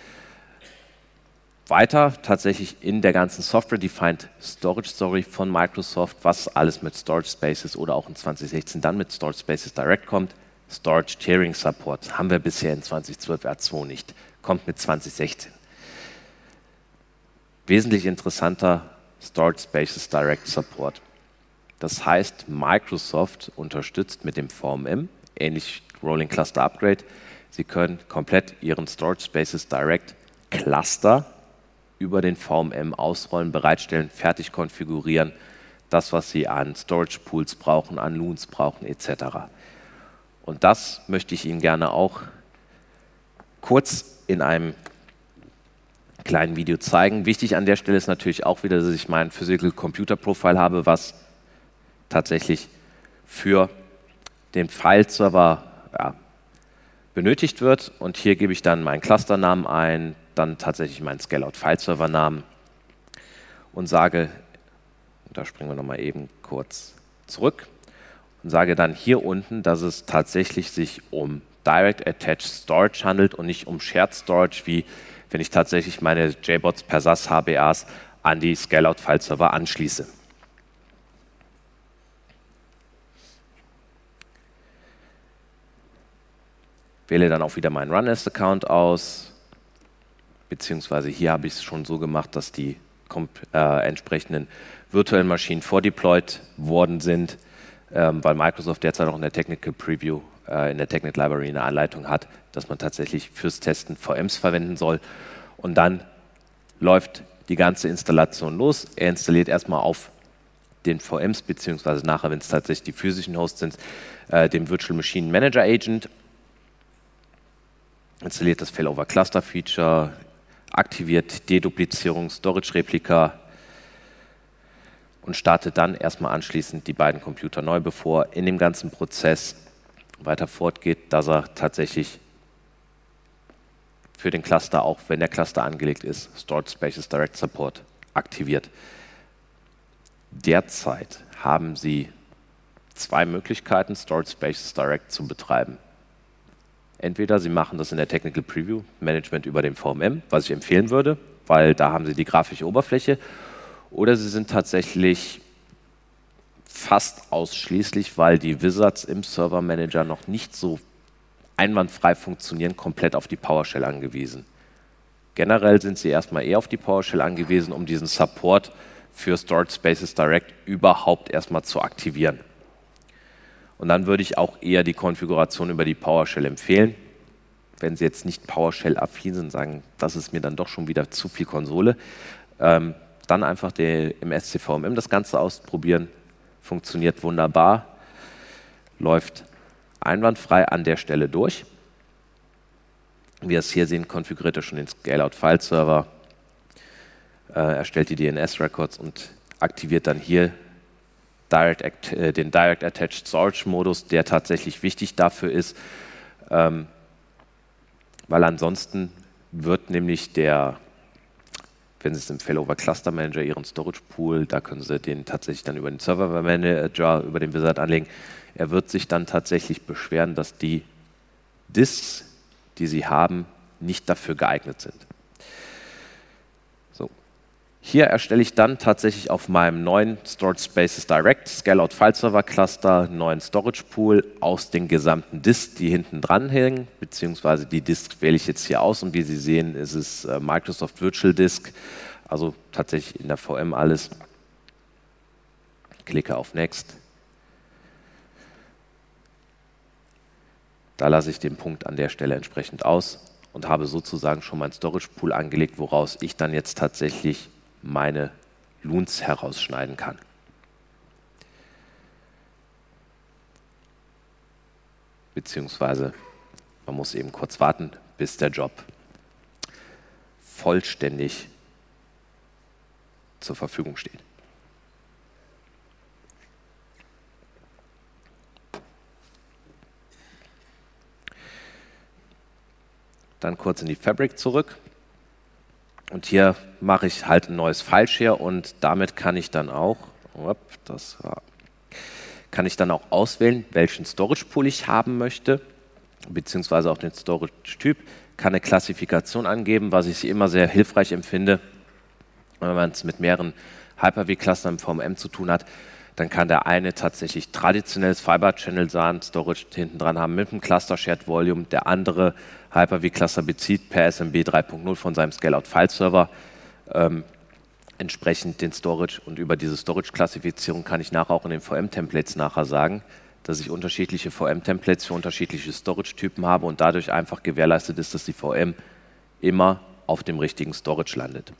Speaker 1: Weiter tatsächlich in der ganzen Software-Defined Storage Story von Microsoft, was alles mit Storage Spaces oder auch in zwanzig sechzehn dann mit Storage Spaces Direct kommt. Storage Tiering Support haben wir bisher in zwanzig zwölf R zwei nicht, kommt mit zwanzig sechzehn. Wesentlich interessanter Storage Spaces Direct Support. Das heißt, Microsoft unterstützt mit dem V M M, ähnlich Rolling Cluster Upgrade, Sie können komplett Ihren Storage Spaces Direct Cluster über den V M M ausrollen, bereitstellen, fertig konfigurieren, das, was Sie an Storage Pools brauchen, an Loons brauchen, et cetera. Und das möchte ich Ihnen gerne auch kurz in einem kleinen Video zeigen. Wichtig an der Stelle ist natürlich auch wieder, dass ich mein Physical Computer Profile habe, was tatsächlich für den File-Server ja, benötigt wird. Und hier gebe ich dann meinen Clusternamen ein, dann tatsächlich meinen Scale-Out-File-Server-Namen und sage, da springen wir nochmal eben kurz zurück, und sage dann hier unten, dass es tatsächlich sich um Direct Attached Storage handelt und nicht um Shared Storage, wie wenn ich tatsächlich meine J BOTS per S A S H B As an die Scale-Out-File-Server anschließe. Wähle dann auch wieder meinen Run-As-Account aus, beziehungsweise hier habe ich es schon so gemacht, dass die äh, entsprechenden virtuellen Maschinen vordeployed worden sind, ähm, weil Microsoft derzeit auch in der Technical Preview äh, äh, in der Technical Library eine Anleitung hat, dass man tatsächlich fürs Testen V Ms verwenden soll. Und dann läuft die ganze Installation los. Er installiert erstmal auf den V Ms, beziehungsweise nachher, wenn es tatsächlich die physischen Hosts sind, äh, den Virtual Machine Manager Agent, installiert das Failover Cluster Feature, aktiviert Deduplizierung, Storage Replika und startet dann erstmal anschließend die beiden Computer neu, bevor in dem ganzen Prozess weiter fortgeht, dass er tatsächlich für den Cluster, auch wenn der Cluster angelegt ist, Stored Spaces Direct Support aktiviert. Derzeit haben Sie zwei Möglichkeiten, Stored Spaces Direct zu betreiben. Entweder Sie machen das in der Technical Preview, Management über den V M M, was ich empfehlen würde, weil da haben Sie die grafische Oberfläche, oder Sie sind tatsächlich fast ausschließlich, weil die Wizards im Server Manager noch nicht so einwandfrei funktionieren, komplett auf die PowerShell angewiesen. Generell sind Sie erstmal eher auf die PowerShell angewiesen, um diesen Support für Stored Spaces Direct überhaupt erstmal zu aktivieren. Und dann würde ich auch eher die Konfiguration über die PowerShell empfehlen. Wenn Sie jetzt nicht PowerShell-affin sind, sagen, das ist mir dann doch schon wieder zu viel Konsole, ähm, dann einfach die, im S C V M M das Ganze ausprobieren. Funktioniert wunderbar, läuft einwandfrei an der Stelle durch. Wie wir es hier sehen, konfiguriert er schon den Scale-Out-File-Server, äh, erstellt die D N S-Records und aktiviert dann hier Direct, äh, den Direct Attached Storage Modus, der tatsächlich wichtig dafür ist, ähm, weil ansonsten wird nämlich der, wenn Sie es im Failover Cluster Manager, Ihren Storage Pool, da können Sie den tatsächlich dann über den Server Manager, über den Wizard anlegen, er wird sich dann tatsächlich beschweren, dass die Disks, die Sie haben, nicht dafür geeignet sind. So. Hier erstelle ich dann tatsächlich auf meinem neuen Stored Spaces Direct Scale-Out File Server Cluster einen neuen Storage Pool aus den gesamten Disks, die hinten dran hängen, beziehungsweise die Disks wähle ich jetzt hier aus und wie Sie sehen, ist es äh, Microsoft Virtual Disk, also tatsächlich in der V M alles. Klicke auf Next. Da lasse ich den Punkt an der Stelle entsprechend aus und habe sozusagen schon mein Storage Pool angelegt, woraus ich dann jetzt tatsächlich meine Loons herausschneiden kann. Beziehungsweise man muss eben kurz warten, bis der Job vollständig zur Verfügung steht. Dann kurz in die Fabric zurück. Und hier mache ich halt ein neues File-Share und damit kann ich dann auch, das war, kann ich dann auch auswählen, welchen Storage-Pool ich haben möchte, beziehungsweise auch den Storage-Typ, kann eine Klassifikation angeben, was ich immer sehr hilfreich empfinde, wenn man es mit mehreren Hyper-V-Clustern im V M M zu tun hat. Dann kann der eine tatsächlich traditionelles Fiber-Channel sein, Storage hinten dran haben mit dem Cluster Shared Volume, der andere Hyper-V-Cluster bezieht per S M B drei Punkt null von seinem Scale-Out-File-Server ähm, entsprechend den Storage, und über diese Storage-Klassifizierung kann ich nachher auch in den V M-Templates nachher sagen, dass ich unterschiedliche V M-Templates für unterschiedliche Storage-Typen habe und dadurch einfach gewährleistet ist, dass die V M immer auf dem richtigen Storage landet.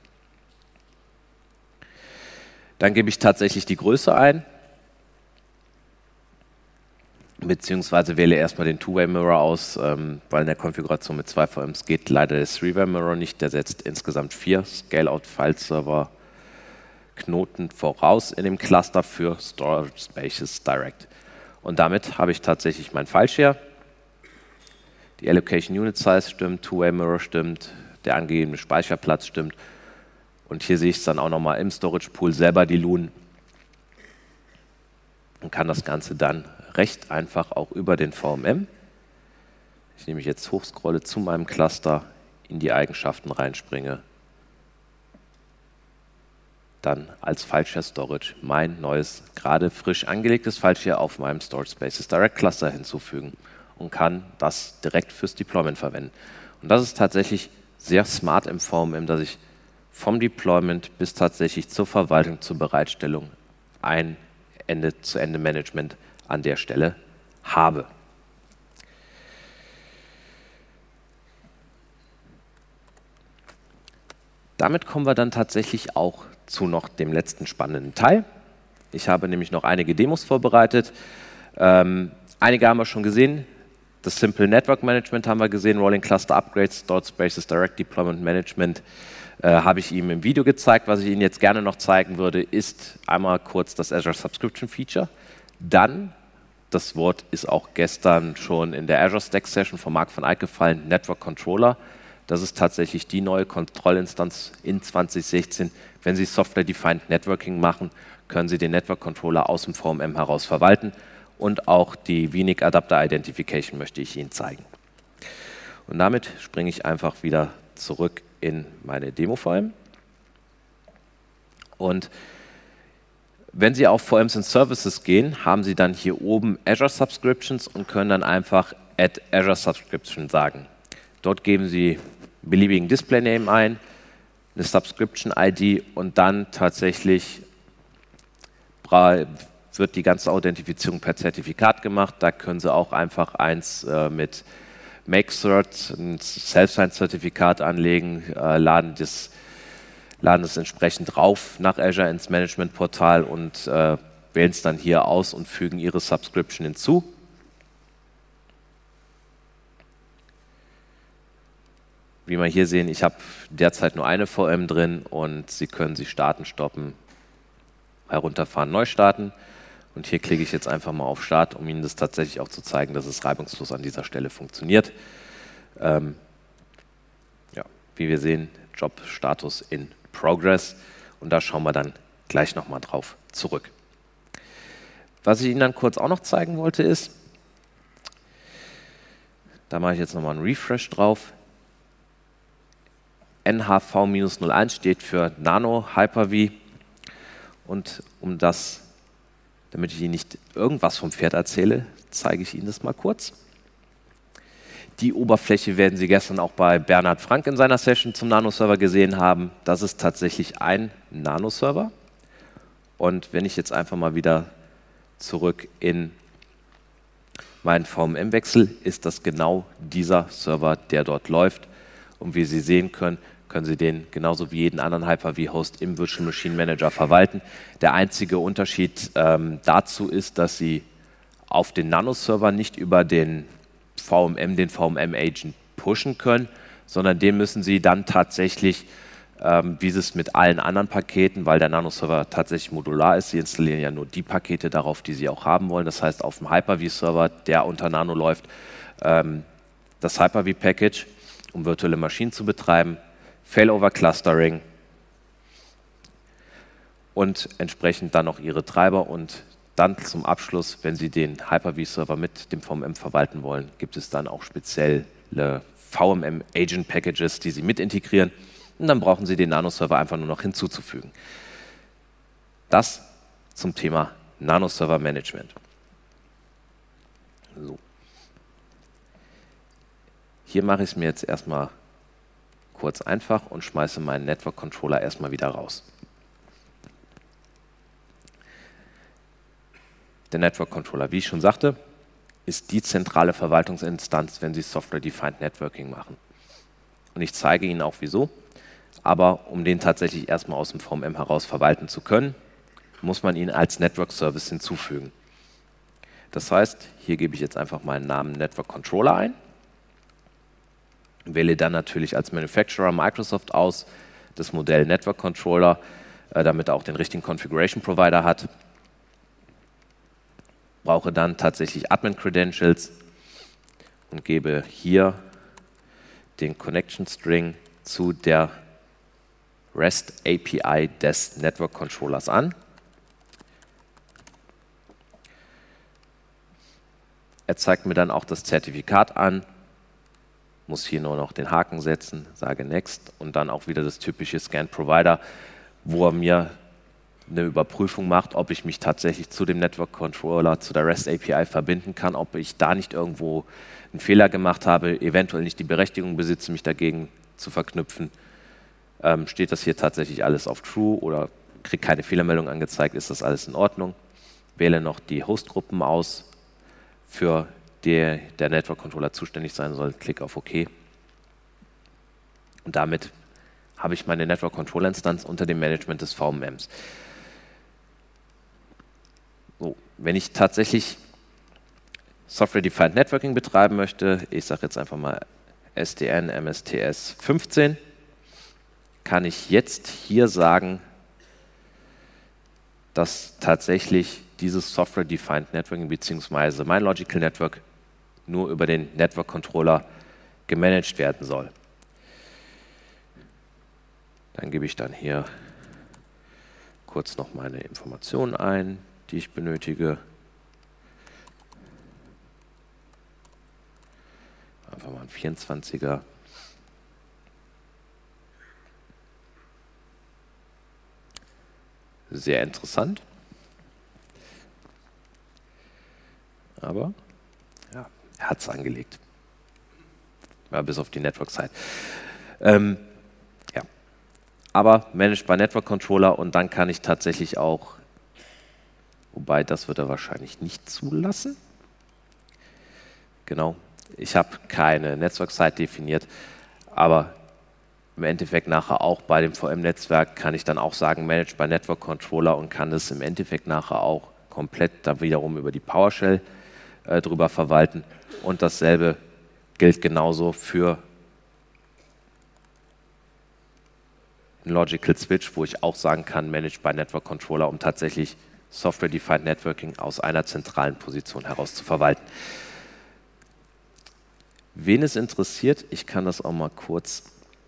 Speaker 1: Dann gebe ich tatsächlich die Größe ein, beziehungsweise wähle erstmal den Two-Way-Mirror aus, ähm, weil in der Konfiguration mit zwei V Ms geht leider der Three-Way-Mirror nicht. Der setzt insgesamt vier Scale-Out-File-Server-Knoten voraus in dem Cluster für Storage Spaces Direct. Und damit habe ich tatsächlich mein File-Share. Die Allocation Unit Size stimmt, Two-Way-Mirror stimmt, der angegebene Speicherplatz stimmt. Und hier sehe ich es dann auch nochmal im Storage Pool selber, die Loon, und kann das Ganze dann recht einfach auch über den V M M. Ich nehme jetzt hochscrolle zu meinem Cluster, in die Eigenschaften reinspringe, dann als File-Share Storage mein neues, gerade frisch angelegtes File-Share auf meinem Storage Spaces Direct Cluster hinzufügen und kann das direkt fürs Deployment verwenden. Und das ist tatsächlich sehr smart im V M M, dass ich vom Deployment bis tatsächlich zur Verwaltung, zur Bereitstellung ein Ende-zu-Ende-Management an der Stelle habe. damit kommen wir dann tatsächlich auch zu noch dem letzten spannenden Teil. Ich habe nämlich noch einige Demos vorbereitet. Ähm, einige haben wir schon gesehen. Das Simple Network Management haben wir gesehen, Rolling Cluster Upgrades, Stored Spaces, Direct Deployment Management äh, habe ich Ihnen im Video gezeigt. Was ich Ihnen jetzt gerne noch zeigen würde, ist einmal kurz das Azure Subscription Feature. Dann, das Wort ist auch gestern schon in der Azure Stack Session von Marc van Eyck gefallen, Network Controller. Das ist tatsächlich die neue Kontrollinstanz in zwanzig sechzehn. Wenn Sie Software-Defined Networking machen, können Sie den Network Controller aus dem V M M heraus verwalten. Und auch die V N I C Adapter Identification möchte ich Ihnen zeigen. Und damit springe ich einfach wieder zurück in meine Demo-V M. Und wenn Sie auf V Ms and Services gehen, haben Sie dann hier oben Azure Subscriptions und können dann einfach Add Azure Subscription sagen. Dort geben Sie einen beliebigen Display-Name ein, eine Subscription-I D und dann tatsächlich wird die ganze Authentifizierung per Zertifikat gemacht. Da können Sie auch einfach eins äh, mit MakeCert, ein Self-Sign-Zertifikat anlegen, äh, laden, das, laden das entsprechend rauf nach Azure ins Management-Portal und äh, wählen es dann hier aus und fügen Ihre Subscription hinzu. Wie wir hier sehen, ich habe derzeit nur eine V M drin und Sie können sie starten, stoppen, herunterfahren, neu starten. Und hier klicke ich jetzt einfach mal auf Start, um Ihnen das tatsächlich auch zu zeigen, dass es reibungslos an dieser Stelle funktioniert. Ähm, ja, wie wir sehen, Job-Status in Progress. Und da schauen wir dann gleich nochmal drauf zurück. Was ich Ihnen dann kurz auch noch zeigen wollte ist, da mache ich jetzt nochmal einen Refresh drauf. N H V null eins steht für Nano Hyper-V. Und um das Damit ich Ihnen nicht irgendwas vom Pferd erzähle, zeige ich Ihnen das mal kurz. Die Oberfläche werden Sie gestern auch bei Bernhard Frank in seiner Session zum Nano-Server gesehen haben. Das ist tatsächlich ein Nano-Server. Und wenn ich jetzt einfach mal wieder zurück in meinen V M M wechsle, ist das genau dieser Server, der dort läuft. Und wie Sie sehen können, können Sie den genauso wie jeden anderen Hyper-V-Host im Virtual Machine Manager verwalten. Der einzige Unterschied ähm, dazu ist, dass Sie auf den Nano-Server nicht über den V M M, den V M M-Agent pushen können, sondern den müssen Sie dann tatsächlich, ähm, wie Sie es mit allen anderen Paketen, weil der Nano-Server tatsächlich modular ist, Sie installieren ja nur die Pakete darauf, die Sie auch haben wollen. Das heißt, auf dem Hyper-V-Server, der unter Nano läuft, ähm, das Hyper-V-Package, um virtuelle Maschinen zu betreiben, Failover Clustering und entsprechend dann noch Ihre Treiber. Und dann zum Abschluss, wenn Sie den Hyper-V-Server mit dem V M M verwalten wollen, gibt es dann auch spezielle V M M-Agent-Packages, die Sie mit integrieren. Und dann brauchen Sie den Nano-Server einfach nur noch hinzuzufügen. Das zum Thema Nano-Server-Management. So. Hier mache ich es mir jetzt erstmal kurz einfach und schmeiße meinen Network Controller erstmal wieder raus. Der Network Controller, wie ich schon sagte, ist die zentrale Verwaltungsinstanz, wenn Sie Software-Defined Networking machen. Und ich zeige Ihnen auch wieso. Aber um den tatsächlich erstmal aus dem V M M heraus verwalten zu können, muss man ihn als Network Service hinzufügen. Das heißt, hier gebe ich jetzt einfach meinen Namen Network Controller ein. Wähle dann natürlich als Manufacturer Microsoft aus, das Modell Network Controller, äh, damit er auch den richtigen Configuration Provider hat. Brauche dann tatsächlich Admin Credentials und gebe hier den Connection String zu der REST A P I des Network Controllers an. Er zeigt mir dann auch das Zertifikat an, muss hier nur noch den Haken setzen, sage Next und dann auch wieder das typische Scan Provider, wo er mir eine Überprüfung macht, ob ich mich tatsächlich zu dem Network Controller, zu der REST A P I verbinden kann, ob ich da nicht irgendwo einen Fehler gemacht habe, eventuell nicht die Berechtigung besitze, mich dagegen zu verknüpfen. Ähm, steht das hier tatsächlich alles auf True oder kriege keine Fehlermeldung angezeigt, ist das alles in Ordnung. Wähle noch die Hostgruppen aus, für die der Network Controller zuständig sein soll, klicke auf OK. Und damit habe ich meine Network Controller Instanz unter dem Management des V M Ms. So, wenn ich tatsächlich Software-Defined Networking betreiben möchte, ich sage jetzt einfach mal S D N M S T S fünfzehn, kann ich jetzt hier sagen, dass tatsächlich dieses Software-Defined Networking bzw. mein Logical Network nur über den Network Controller gemanagt werden soll. Dann gebe ich dann hier kurz noch meine Informationen ein, die ich benötige. Einfach mal ein vierundzwanziger. Sehr interessant. Aber ja, er hat es angelegt. Ja, bis auf die Network-Side. Ähm, ja. Aber Managed by Network Controller und dann kann ich tatsächlich auch, wobei das wird er wahrscheinlich nicht zulassen. Genau. Ich habe keine Netzwerk-Site definiert, aber im Endeffekt nachher auch bei dem V M-Netzwerk kann ich dann auch sagen, Managed by Network Controller und kann das im Endeffekt nachher auch komplett dann wiederum über die PowerShell äh, drüber verwalten. Und dasselbe gilt genauso für einen Logical Switch, wo ich auch sagen kann, Managed by Network Controller, um tatsächlich Software-Defined Networking aus einer zentralen Position heraus zu verwalten. Wen es interessiert, ich kann das auch mal kurz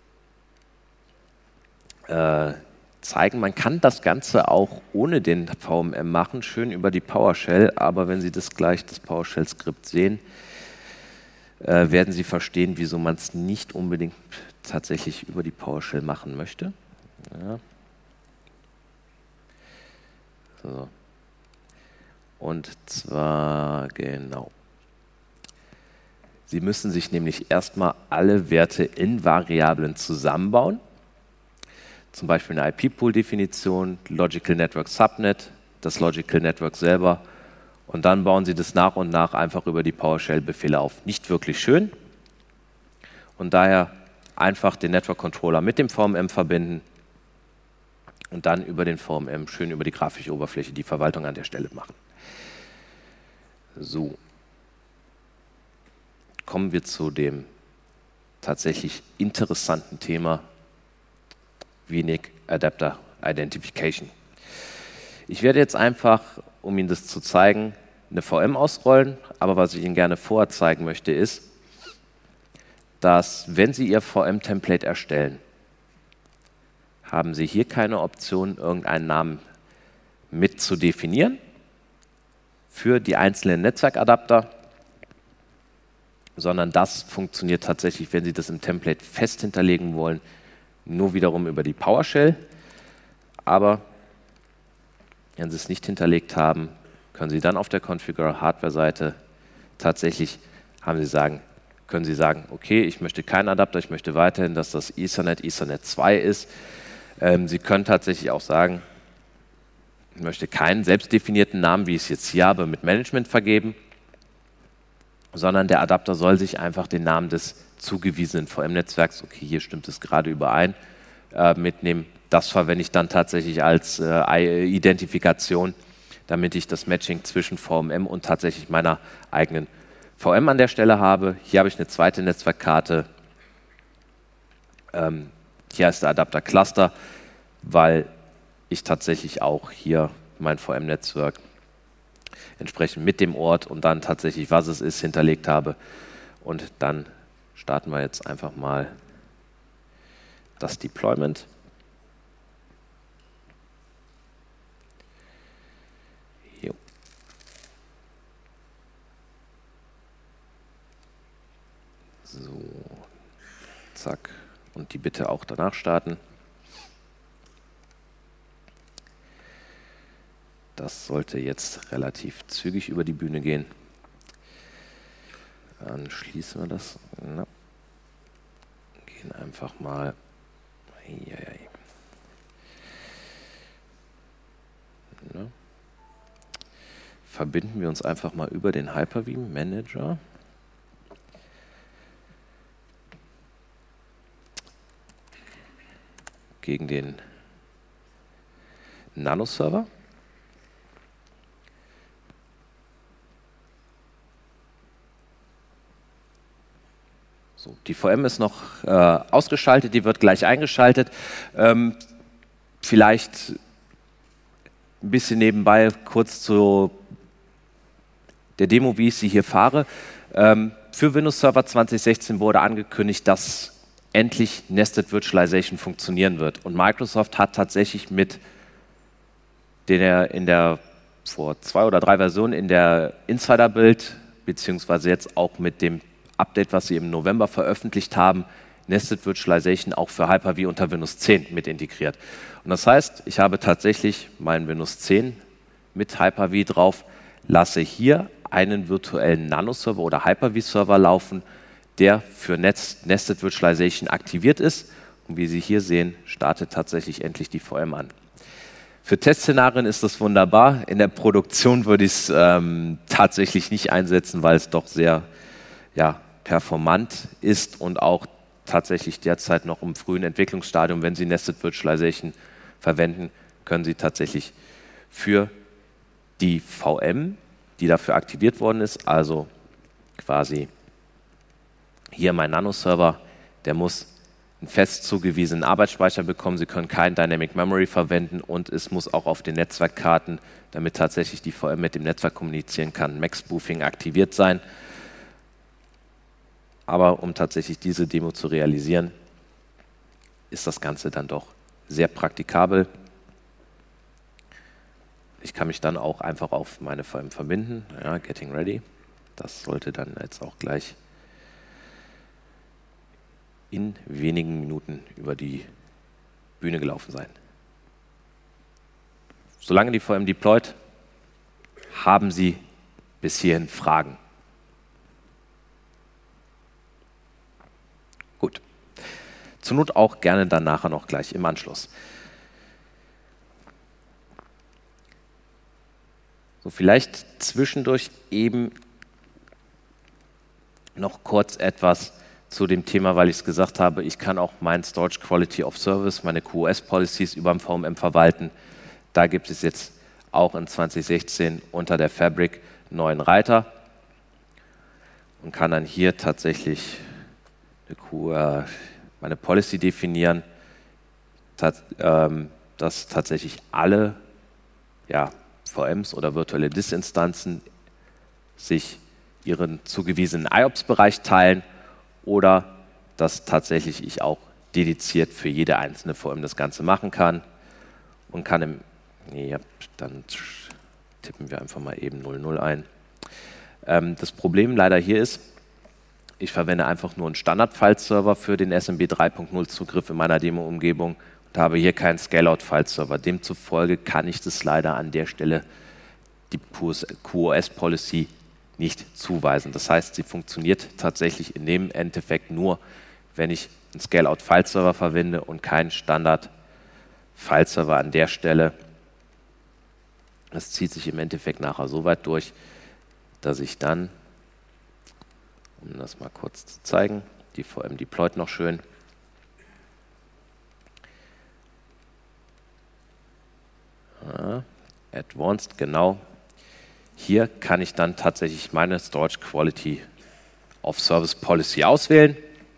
Speaker 1: äh, zeigen. Man kann das Ganze auch ohne den V M M machen, schön über die PowerShell, aber wenn Sie das gleich, das PowerShell-Skript sehen, äh, werden Sie verstehen, wieso man es nicht unbedingt tatsächlich über die PowerShell machen möchte. Ja. So. Und zwar genau. Sie müssen sich nämlich erstmal alle Werte in Variablen zusammenbauen. Zum Beispiel eine I P-Pool-Definition, Logical Network Subnet, das Logical Network selber. Und dann bauen Sie das nach und nach einfach über die PowerShell-Befehle auf. Nicht wirklich schön. Und daher einfach den Network Controller mit dem V M M verbinden und dann über den V M M schön über die grafische Oberfläche die Verwaltung an der Stelle machen. So. Kommen wir zu dem tatsächlich interessanten Thema V N I C Adapter Identification. Ich werde jetzt einfach, um Ihnen das zu zeigen, eine V M ausrollen, aber was ich Ihnen gerne vorher zeigen möchte, ist, dass wenn Sie Ihr V M-Template erstellen, haben Sie hier keine Option, irgendeinen Namen mit zu definieren für die einzelnen Netzwerkadapter, sondern das funktioniert tatsächlich, wenn Sie das im Template fest hinterlegen wollen, nur wiederum über die PowerShell. Aber wenn Sie es nicht hinterlegt haben, können Sie dann auf der Configure-Hardware-Seite tatsächlich haben Sie sagen, können Sie sagen, okay, ich möchte keinen Adapter, ich möchte weiterhin, dass das Ethernet Ethernet zwei ist. Ähm, Sie können tatsächlich auch sagen, ich möchte keinen selbstdefinierten Namen, wie ich es jetzt hier habe, mit Management vergeben, sondern der Adapter soll sich einfach den Namen des zugewiesenen V M-Netzwerks, okay, hier stimmt es gerade überein, äh, mitnehmen. Das verwende ich dann tatsächlich als äh, Identifikation, damit ich das Matching zwischen V M M und tatsächlich meiner eigenen V M an der Stelle habe. Hier habe ich eine zweite Netzwerkkarte. Ähm, hier ist der Adapter Cluster, weil ich tatsächlich auch hier mein V M-Netzwerk entsprechend mit dem Ort und dann tatsächlich, was es ist, hinterlegt habe. Und dann starten wir jetzt einfach mal das Deployment. Jo. So, zack. Und die bitte auch danach starten. Das sollte jetzt relativ zügig über die Bühne gehen. Dann schließen wir das. Na. Gehen einfach mal. Eieiei. Na. Verbinden wir uns einfach mal über den Hyper-V Manager. gegen den Nano-Server. So, die V M ist noch äh, ausgeschaltet, die wird gleich eingeschaltet. Ähm, vielleicht ein bisschen nebenbei kurz zu der Demo, wie ich sie hier fahre. Ähm, für Windows Server zwanzig sechzehn wurde angekündigt, dass endlich Nested Virtualization funktionieren wird. Und Microsoft hat tatsächlich mit der in der vor zwei oder drei Versionen in der Insider-Build, beziehungsweise jetzt auch mit dem Update, was sie im November veröffentlicht haben, Nested Virtualization auch für Hyper-V unter Windows zehn mit integriert. Und das heißt, ich habe tatsächlich meinen Windows zehn mit Hyper-V drauf, lasse hier einen virtuellen Nano-Server oder Hyper-V-Server laufen, der für Nested Virtualization aktiviert ist. Und wie Sie hier sehen, startet tatsächlich endlich die V M an. Für Testszenarien ist das wunderbar. In der Produktion würde ich es ähm, tatsächlich nicht einsetzen, weil es doch sehr ja, performant ist und auch tatsächlich derzeit noch im frühen Entwicklungsstadium. Wenn Sie Nested Virtualization verwenden, können Sie tatsächlich für die V M, die dafür aktiviert worden ist, also quasi hier mein Nano-Server, der muss einen fest zugewiesenen Arbeitsspeicher bekommen. Sie können kein Dynamic Memory verwenden und es muss auch auf den Netzwerkkarten, damit tatsächlich die V M mit dem Netzwerk kommunizieren kann, Max-Spoofing aktiviert sein. Aber um tatsächlich diese Demo zu realisieren, ist das Ganze dann doch sehr praktikabel. Ich kann mich dann auch einfach auf meine V M verbinden. Ja, Getting Ready. Das sollte dann jetzt auch gleich in wenigen Minuten über die Bühne gelaufen sein. Solange die V M deployt, haben Sie bis hierhin Fragen? Gut. Zur Not auch gerne dann nachher noch gleich im Anschluss. So, vielleicht zwischendurch eben noch kurz etwas zu dem Thema, weil ich es gesagt habe, ich kann auch mein Storage Quality of Service, meine Q o S-Policies über dem V M M verwalten. Da gibt es jetzt auch in zwanzig sechzehn unter der Fabric einen neuen Reiter und kann dann hier tatsächlich eine Q, äh, meine Policy definieren, tat, ähm, dass tatsächlich alle ja, V Ms oder virtuelle D I S-Instanzen sich ihren zugewiesenen I O P S-Bereich teilen oder dass tatsächlich ich auch dediziert für jede einzelne V M das Ganze machen kann und kann im, nee, dann tippen wir einfach mal eben null null ein. Ähm, das Problem leider hier ist, ich verwende einfach nur einen Standard-File-Server für den S M B drei Punkt null Zugriff in meiner Demo-Umgebung und habe hier keinen Scale-Out-File-Server. Demzufolge kann ich das leider an der Stelle die Q o S-Policy nicht zuweisen. Das heißt, sie funktioniert tatsächlich in dem Endeffekt nur, wenn ich einen Scale-Out-File-Server verwende und keinen Standard-File-Server an der Stelle. Das zieht sich im Endeffekt nachher so weit durch, dass ich dann, um das mal kurz zu zeigen, die V M deployt noch schön. Ja, Advanced, genau. Hier kann ich dann tatsächlich meine Storage Quality of Service Policy auswählen.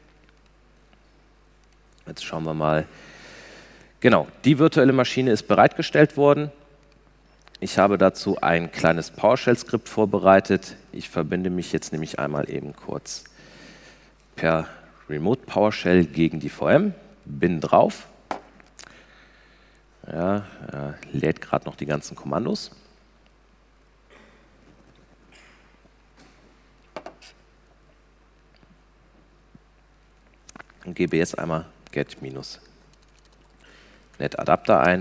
Speaker 1: Jetzt schauen wir mal. Genau, die virtuelle Maschine ist bereitgestellt worden. Ich habe dazu ein kleines PowerShell-Skript vorbereitet. Ich verbinde mich jetzt nämlich einmal eben kurz per Remote PowerShell gegen die V M. Bin drauf. Ja, ja, lädt gerade noch die ganzen Kommandos. Und gebe jetzt einmal get-net-adapter ein.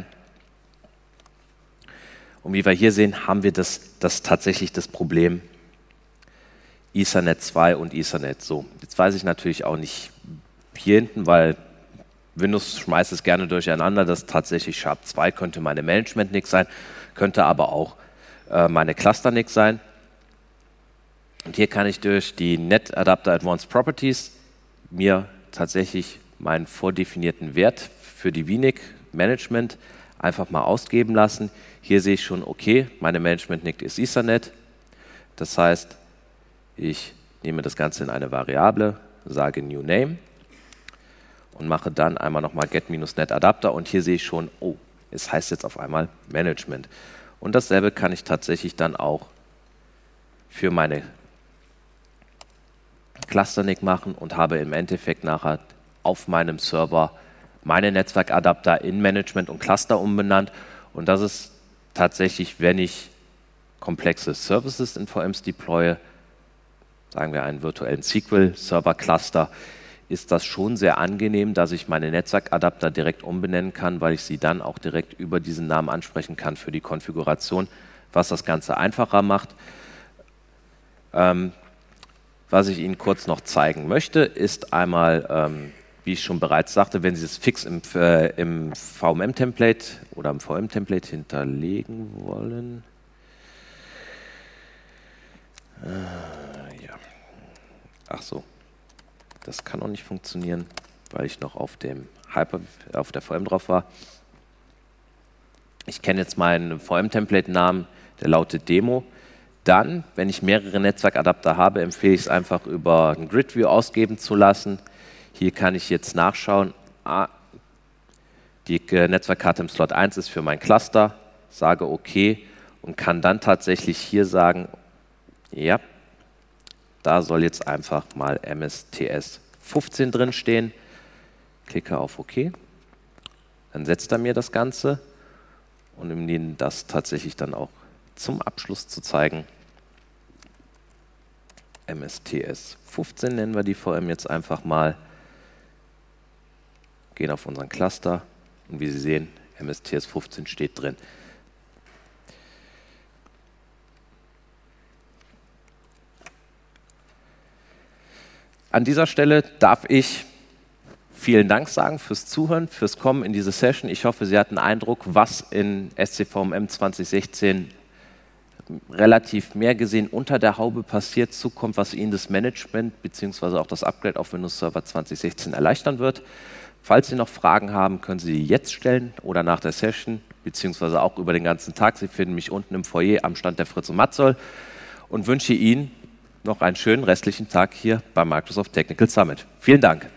Speaker 1: Und wie wir hier sehen, haben wir das, das tatsächlich das Problem Ethernet zwei und Ethernet. So, jetzt weiß ich natürlich auch nicht hier hinten, weil Windows schmeißt es gerne durcheinander, dass tatsächlich Sharp zwei könnte meine Management-N I C sein, könnte aber auch äh, meine Cluster-N I C sein. Und hier kann ich durch die NetAdapter Advanced Properties mir tatsächlich meinen vordefinierten Wert für die V N I C Management einfach mal ausgeben lassen. Hier sehe ich schon, okay, meine Management N I C ist Ethernet. Das heißt, ich nehme das Ganze in eine Variable, sage New Name und mache dann einmal nochmal get-net Adapter und hier sehe ich schon, oh, es heißt jetzt auf einmal Management. Und dasselbe kann ich tatsächlich dann auch für meine Cluster N I C machen und habe im Endeffekt nachher auf meinem Server meine Netzwerkadapter in Management und Cluster umbenannt. Und das ist tatsächlich, wenn ich komplexe Services in V Ms deploye, sagen wir einen virtuellen S Q L-Server-Cluster, ist das schon sehr angenehm, dass ich meine Netzwerkadapter direkt umbenennen kann, weil ich sie dann auch direkt über diesen Namen ansprechen kann für die Konfiguration, was das Ganze einfacher macht. Ähm, was ich Ihnen kurz noch zeigen möchte, ist einmal, ähm, wie ich schon bereits sagte, wenn Sie es fix im, äh, im V M M-Template oder im V M-Template hinterlegen wollen. Äh, ja. Ach so. Das kann auch nicht funktionieren, weil ich noch auf dem Hyper, auf der V M drauf war. Ich kenne jetzt meinen V M-Template-Namen, der lautet Demo. Dann, wenn ich mehrere Netzwerkadapter habe, empfehle ich es einfach über ein Grid-View ausgeben zu lassen. Hier kann ich jetzt nachschauen, ah, die Netzwerkkarte im Slot eins ist für mein Cluster, sage OK und kann dann tatsächlich hier sagen, ja, da soll jetzt einfach mal M S T S fünfzehn drin stehen. Klicke auf OK. Dann setzt er mir das Ganze. Und um Ihnen das tatsächlich dann auch zum Abschluss zu zeigen, M S T S fünfzehn nennen wir die V M jetzt einfach mal. Gehen auf unseren Cluster und wie Sie sehen, M S T S fünfzehn steht drin. An dieser Stelle darf ich vielen Dank sagen fürs Zuhören, fürs Kommen in diese Session. Ich hoffe, Sie hatten Eindruck, was in S C V M M zwanzig sechzehn relativ mehr gesehen unter der Haube passiert, zukommt, was Ihnen das Management bzw. auch das Upgrade auf Windows Server zwanzig sechzehn erleichtern wird. Falls Sie noch Fragen haben, können Sie die jetzt stellen oder nach der Session, beziehungsweise auch über den ganzen Tag. Sie finden mich unten im Foyer am Stand der Fritz und Matzoll und wünsche Ihnen noch einen schönen restlichen Tag hier beim Microsoft Technical Summit. Vielen Dank.